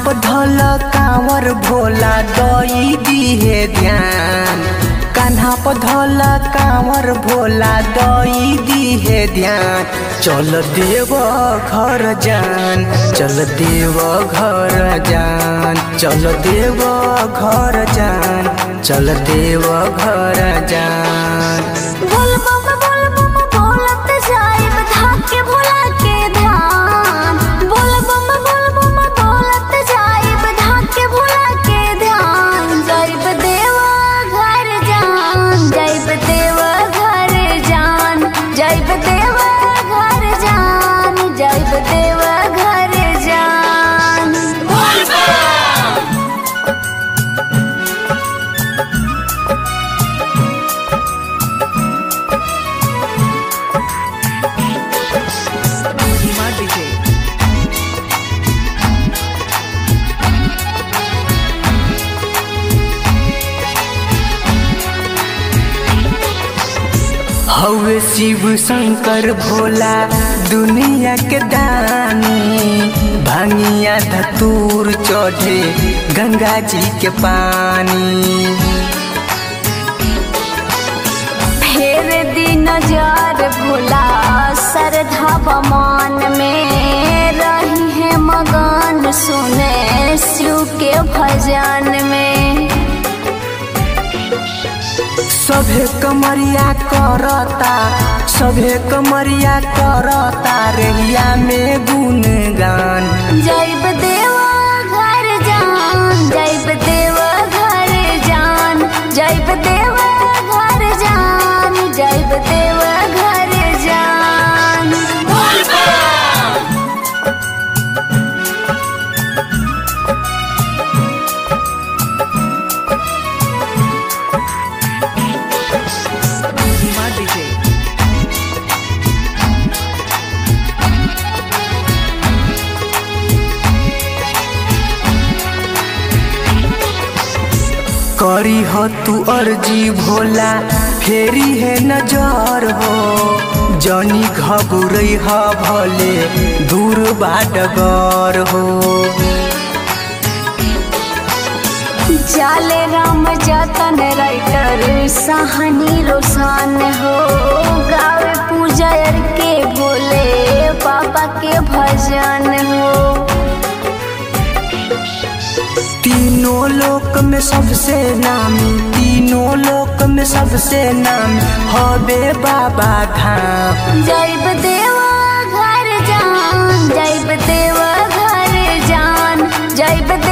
धल कांवर भोला दई दिहे ध्यान। कान्हा धल कांवर भोला दई दिहे ध्यान। चल देव घर जान, चल देव घर जान, चल देव घर जान, चल देव घर जान। बोल बम बोलत जाइब धाके भोला के ध्यान। बोल बम बोलत जाइब धाके भोला के ध्यान। जाइब देवा घर जान, जाइब देवा घर जान, जाइब देवा घर जान, जाइब देवा घर जान। बोल हवे शिव शंकर भोला दुनिया के दानी। भांगिया धतूर चढ़े गंगा जी के पानी। फेर दी नजर भोला श्रद्धा बमान में। रही है मगन सुने शिव के भजन में। सभे कमरिया करता, सभे कमरिया करता रेहिया में गुणगान। जाइब देवा घर जान, जाइब देवा घर जान, जाइब देवा घर जान, जाइब देवा घर जान। करी हो तू अर्जी भोला फेरी है नजर हो। जनी घबुरई ह भले दूर बाडगर हो। जाले राम जतन राइटर सहानी रोशन हो। गावे पूजा के भोले पापा के भजन हो। तीनों लोक में सबसे नामी, तीनों लोक में सबसे नामी हबे बाबा धाम। जाइब देवा घर जान, जाइब देवा घर जान, जाइब